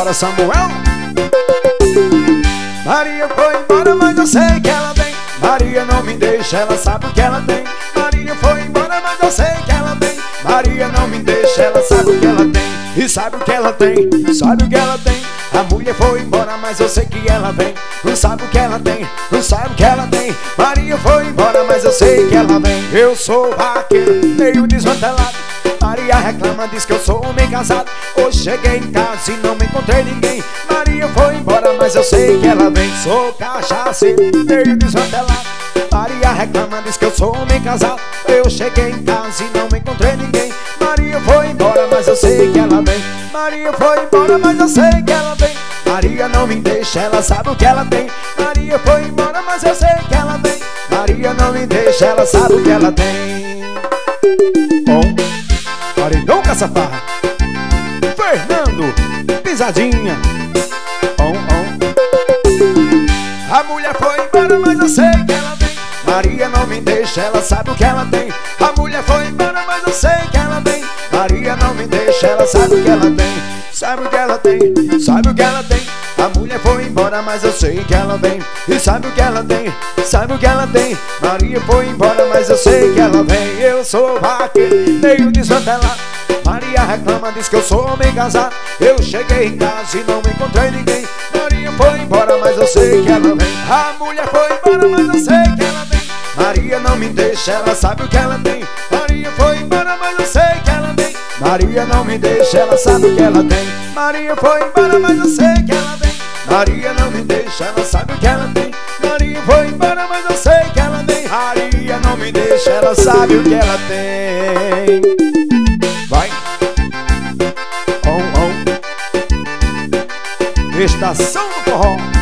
Bora, Samuel. Maria foi embora, mas eu sei que ela vem. Maria não me deixa, ela sabe o que ela tem. Maria foi embora, mas eu sei que ela vem. Maria não me deixa, ela sabe o que ela tem. E sabe o que ela tem, sabe o que ela tem. A mulher foi embora, mas eu sei que ela vem. Não sabe o que ela tem, não sabe o que ela tem. Maria foi embora, mas eu sei que ela vem. Eu sou vaqueiro, meio desmantelado. Maria reclama, diz que eu sou homem casado. Hoje cheguei em casa e não me encontrei ninguém. Maria foi embora, mas eu sei que ela vem. Sou cachaceiro, meio desmantelado. Maria reclama, diz que eu sou homem casado. Eu cheguei em casa e não me encontrei ninguém. Maria foi embora, mas eu sei que ela vem. Maria foi embora, mas eu sei que ela vem. Maria não me deixa, ela sabe o que ela tem. Maria foi embora, mas eu sei que ela vem. Maria não me deixa, ela sabe o que ela tem. Paredão Caçafarra, Fernando, pisadinha. A mulher foi embora, mas eu sei que ela vem. Maria não me deixa, ela sabe o que ela tem. A mulher foi embora, mas eu sei que ela vem. Maria não me deixa, ela sabe o que ela tem. Sabe o que ela tem, sabe o que ela tem. A mulher foi embora, mas eu sei que ela vem. E sabe o que ela tem, sabe o que ela tem. Maria foi embora, mas eu sei que ela vem. Eu sou vaqueiro, meio desmantelado. Maria reclama, diz que eu sou homem casado. Eu cheguei em casa e não encontrei ninguém. Maria foi embora, mas eu sei que ela vem. A mulher foi embora, mas eu sei que ela vem. Maria não me deixa, ela sabe o que ela tem. Maria foi embora, mas eu sei que ela vem. Maria não me deixa, ela sabe o que ela tem. Maria foi embora, mas eu sei que ela vem. Maria não me deixa, ela sabe o que ela tem. Maria foi embora, mas eu sei que ela vem. Maria não me deixa, ela sabe o que ela tem. Vai. Estação do Forró.